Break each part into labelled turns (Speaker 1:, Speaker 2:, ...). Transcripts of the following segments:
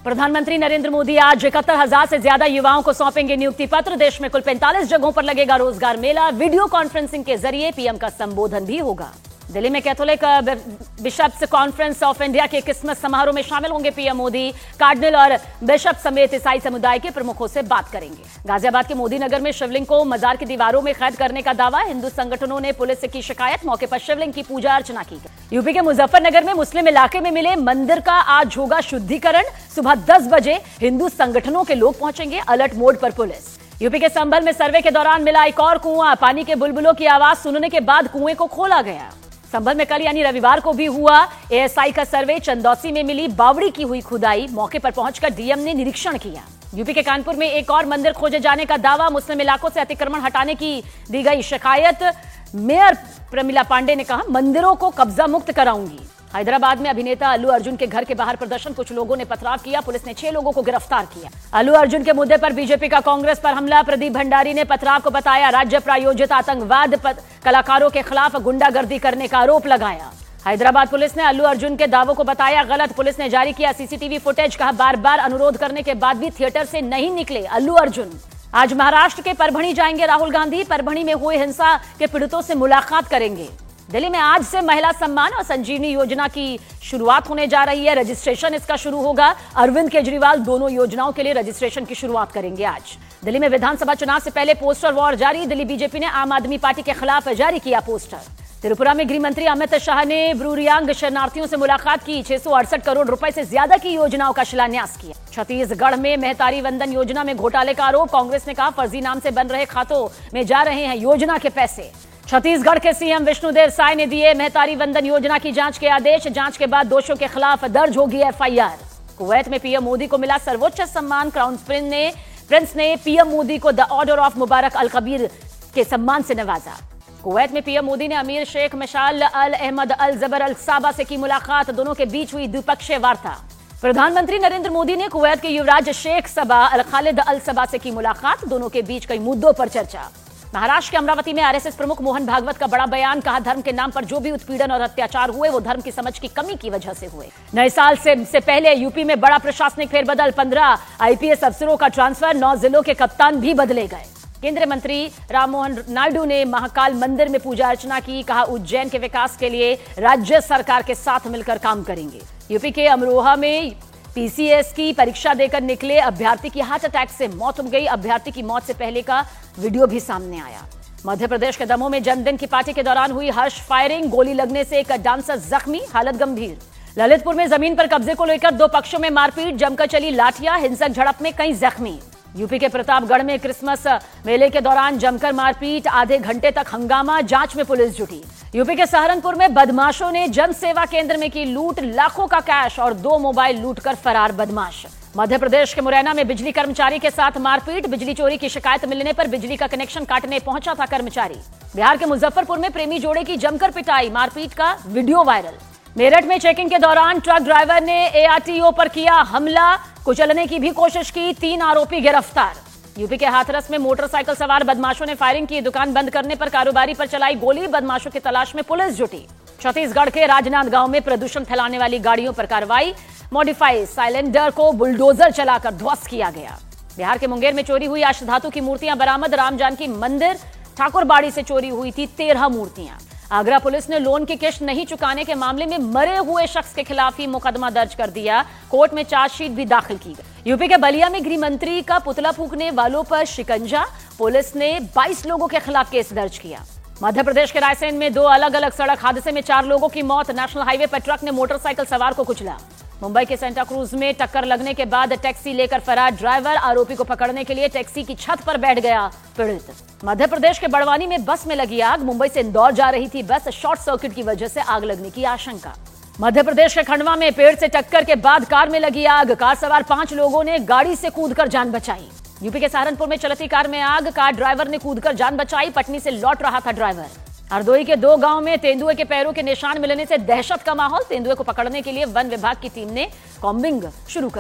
Speaker 1: प्रधानमंत्री नरेंद्र मोदी आज 71,000 से ज्यादा युवाओं को सौंपेंगे नियुक्ति पत्र। देश में कुल 45 जगहों पर लगेगा रोजगार मेला। वीडियो कॉन्फ्रेंसिंग के जरिए पीएम का संबोधन भी होगा। दिल्ली में Catholic Bishops Conference of India के क्रिसमस समारोह में शामिल होंगे पीएम मोदी। कार्डिनल और बिशप समेत ईसाई समुदाय के प्रमुखों से बात करेंगे। गाजियाबाद के मोदी नगर में शिवलिंग को मजार की दीवारों में कैद करने का दावा। हिंदू संगठनों ने पुलिस से की शिकायत। मौके पर शिवलिंग की पूजा अर्चना की गई। यूपी के मुजफ्फरनगर में मुस्लिम इलाके में मिले मंदिर का आज होगा शुद्धिकरण। सुबह 10 बजे हिंदू संगठनों के लोग पहुंचेंगे। अलर्ट मोड पर पुलिस। यूपी के संभल में सर्वे के दौरान मिला एक और कुआं। पानी के बुलबुलों की आवाज सुनने के बाद कुएं को खोला गया। संभल में कल यानी रविवार को भी हुआ एएसआई का सर्वे। चंदौसी में मिली बावड़ी की हुई खुदाई। मौके पर पहुंचकर डीएम ने निरीक्षण किया। यूपी के कानपुर में एक और मंदिर खोजे जाने का दावा। मुस्लिम इलाकों से अतिक्रमण हटाने की दी गई शिकायत। मेयर प्रमिला पांडे ने कहा, मंदिरों को कब्जा मुक्त कराऊंगी। हैदराबाद में अभिनेता अल्लू अर्जुन के घर के बाहर प्रदर्शन। कुछ लोगों ने पथराव किया। पुलिस ने 6 लोगों को गिरफ्तार किया। अल्लू अर्जुन के मुद्दे पर बीजेपी का कांग्रेस पर हमला। प्रदीप भंडारी ने पथराव को बताया राज्य प्रायोजित आतंकवाद। कलाकारों के खिलाफ गुंडागर्दी करने का आरोप लगाया। हैदराबाद पुलिस ने अल्लू अर्जुन के दावों को बताया गलत। पुलिस ने जारी किया सीसीटीवी फुटेज। कहा, बार बार अनुरोध करने के बाद भी थिएटर से नहीं निकले अल्लू अर्जुन। आज महाराष्ट्र के परभणी जाएंगे राहुल गांधी। परभणी में हुए हिंसा के पीड़ितों से मुलाकात करेंगे। दिल्ली में आज से महिला सम्मान और संजीवनी योजना की शुरुआत होने जा रही है। रजिस्ट्रेशन इसका शुरू होगा। अरविंद केजरीवाल दोनों योजनाओं के लिए रजिस्ट्रेशन की शुरुआत करेंगे आज। दिल्ली में विधानसभा चुनाव से पहले पोस्टर वॉर जारी। दिल्ली बीजेपी ने आम आदमी पार्टी के खिलाफ जारी किया पोस्टर। त्रिपुरा में गृह मंत्री अमित शाह ने ब्रूरियांग शरणार्थियों से मुलाकात की। 668 करोड़ रुपए से ज्यादा की योजनाओं का शिलान्यास किया। छत्तीसगढ़ में मेहतारी वंदन योजना में घोटाले का आरोप। कांग्रेस ने कहा, फर्जी नाम से बन रहे खातों में जा रहे हैं योजना के पैसे। छत्तीसगढ़ के सीएम विष्णुदेव साय ने दिए मेहतारी वंदन योजना की जांच के आदेश। जांच के बाद दोषियों के खिलाफ दर्ज होगी एफआईआर। कुवैत में पीएम मोदी को मिला सर्वोच्च सम्मान। क्राउन प्रिंस ने पीएम मोदी को the Order of Mubarak Al Kabeer के सम्मान से नवाजा। कुवैत में पीएम मोदी ने अमीर शेख मशाल अल अहमद अल जबर अल साबा से की मुलाकात। दोनों के बीच हुई द्विपक्षीय वार्ता। प्रधानमंत्री नरेंद्र मोदी ने कुवैत के युवराज शेख सबा अल खालिद अल सबा से की मुलाकात। दोनों के बीच कई मुद्दों पर चर्चा। महाराष्ट्र के अमरावती में आरएसएस प्रमुख मोहन भागवत का बड़ा बयान। कहा, धर्म के नाम पर जो भी उत्पीड़न और अत्याचार हुए वो धर्म की समझ की कमी की वजह से हुए। नए साल से पहले यूपी में बड़ा प्रशासनिक फेरबदल। 15 आईपीएस अफसरों का ट्रांसफर। 9 जिलों के कप्तान भी बदले गए। केंद्रीय मंत्री राममोहन नायडू ने महाकाल मंदिर में पूजा अर्चना की। कहा, उज्जैन के विकास के लिए राज्य सरकार के साथ मिलकर काम करेंगे। यूपी के अमरोहा में पीसीएस की परीक्षा देकर निकले अभ्यर्थी की हार्ट अटैक से मौत हो गई। अभ्यर्थी की मौत से पहले का वीडियो भी सामने आया। मध्य प्रदेश के दमोह में जन्मदिन की पार्टी के दौरान हुई हर्ष फायरिंग। गोली लगने से एक डांसर जख्मी, हालत गंभीर। ललितपुर में जमीन पर कब्जे को लेकर 2 पक्षों में मारपीट। जमकर चली लाठियां। हिंसक झड़प में कई जख्मी। यूपी के प्रतापगढ़ में क्रिसमस मेले के दौरान जमकर मारपीट। आधे घंटे तक हंगामा। जांच में पुलिस जुटी। यूपी के सहारनपुर में बदमाशों ने जन सेवा केंद्र में की लूट। लाखों का कैश और 2 मोबाइल लूटकर फरार बदमाश। मध्य प्रदेश के मुरैना में बिजली कर्मचारी के साथ मारपीट। बिजली चोरी की शिकायत मिलने पर बिजली का कनेक्शन काटने पहुंचा था कर्मचारी। बिहार के मुजफ्फरपुर में प्रेमी जोड़े की जमकर पिटाई। मारपीट का वीडियो वायरल। मेरठ में चेकिंग के दौरान ट्रक ड्राइवर ने एआरटीओ पर किया हमला। कुचलने की भी कोशिश की। 3 आरोपी गिरफ्तार। यूपी के हाथरस में मोटरसाइकिल सवार बदमाशों ने फायरिंग की। दुकान बंद करने पर कारोबारी पर चलाई गोली। बदमाशों की तलाश में पुलिस जुटी। छत्तीसगढ़ के राजनांदगांव में प्रदूषण फैलाने वाली गाड़ियों पर कार्रवाई। मॉडिफाई साइलेंडर को बुलडोजर चलाकर ध्वस्त किया गया। बिहार के मुंगेर में चोरी हुई अष्टधातु की मूर्तियां बरामद। राम जानकी मंदिर ठाकुरबाड़ी से चोरी हुई थी 13 मूर्तियां। आगरा पुलिस ने लोन की किश्त नहीं चुकाने के मामले में मरे हुए शख्स के खिलाफ ही मुकदमा दर्ज कर दिया। कोर्ट में चार्जशीट भी दाखिल की गई। यूपी के बलिया में गृह मंत्री का पुतला फूंकने वालों पर शिकंजा। पुलिस ने 22 लोगों के खिलाफ केस दर्ज किया। मध्य प्रदेश के रायसेन में 2 अलग अलग सड़क हादसे में 4 लोगों की मौत। नेशनल हाईवे पर ट्रक ने मोटरसाइकिल सवार को कुचला। मुंबई के सेंटा क्रूज में टक्कर लगने के बाद टैक्सी लेकर फरार ड्राइवर। आरोपी को पकड़ने के लिए टैक्सी की छत पर बैठ गया पीड़ित। मध्य प्रदेश के बड़वानी में बस में लगी आग। मुंबई से इंदौर जा रही थी बस। शॉर्ट सर्किट की वजह से आग लगने की आशंका। मध्य प्रदेश के खंडवा में पेड़ से टक्कर के बाद कार में लगी आग। कार सवार 5 लोगों ने गाड़ी से कूदकर जान बचाई। यूपी के सहारनपुर में चलती कार में आग। कार ड्राइवर ने कूदकर जान बचाई। पटनी से लौट रहा था ड्राइवर। हरदोई के 2 गांव में तेंदुए के पैरों के निशान मिलने से दहशत का माहौल। तेंदुए को पकड़ने के लिए वन विभाग की टीम ने कॉम्बिंग शुरू कर दी।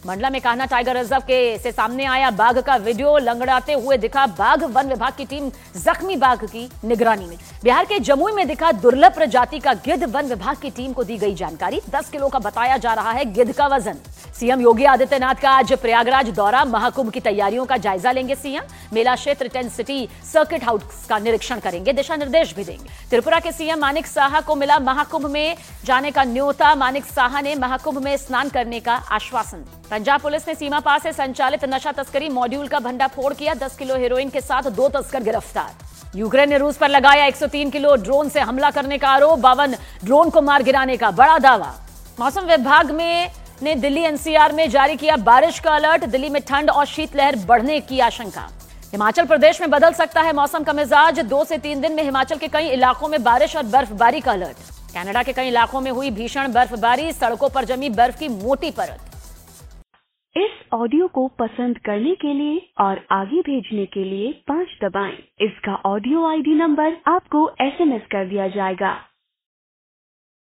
Speaker 1: मंडला में कान्हा टाइगर रिजर्व के से सामने आया बाघ का वीडियो, लंगड़ाते हुए दिखा बाघ। वन विभाग की टीम जख्मी बाघ की निगरानी में। बिहार के जमुई में दिखा दुर्लभ प्रजाति का गिद्ध, वन विभाग की टीम को दी गई जानकारी। 10 किलो का बताया जा रहा है गिद्ध का वजन। सीएम योगी आदित्यनाथ का आज प्रयागराज दौरा, महाकुंभ की तैयारियों का जायजा लेंगे सीएम। मेला क्षेत्र टेंट सिटी सर्किट हाउस का निरीक्षण करेंगे, दिशा निर्देश भी देंगे। त्रिपुरा के सीएम मानिक साहा को मिला महाकुंभ में जाने का न्योता। मानिक साहा ने महाकुंभ में स्नान करने का आश्वासन। पंजाब पुलिस ने सीमा पार से संचालित नशा तस्करी मॉड्यूल का भंडाफोड़ किया। 10 किलो हेरोइन के साथ 2 तस्कर गिरफ्तार। यूक्रेन ने रूस पर लगाया 103 किलो ड्रोन से हमला करने का आरोप। 52 ड्रोन को मार गिराने का बड़ा दावा। मौसम विभाग ने दिल्ली एनसीआर में जारी किया बारिश का अलर्ट। दिल्ली में ठंड और शीतलहर बढ़ने की आशंका। हिमाचल प्रदेश में बदल सकता है मौसम का मिजाज। 2 से 3 दिन में हिमाचल के कई इलाकों में बारिश और बर्फबारी का अलर्ट। कनाडा के कई इलाकों में हुई भीषण बर्फबारी, सड़कों पर जमी बर्फ की मोटी परत।
Speaker 2: इस ऑडियो को पसंद करने के लिए और आगे भेजने के लिए 5 दबाएं। इसका ऑडियो आईडी नंबर आपको SMS कर दिया जाएगा।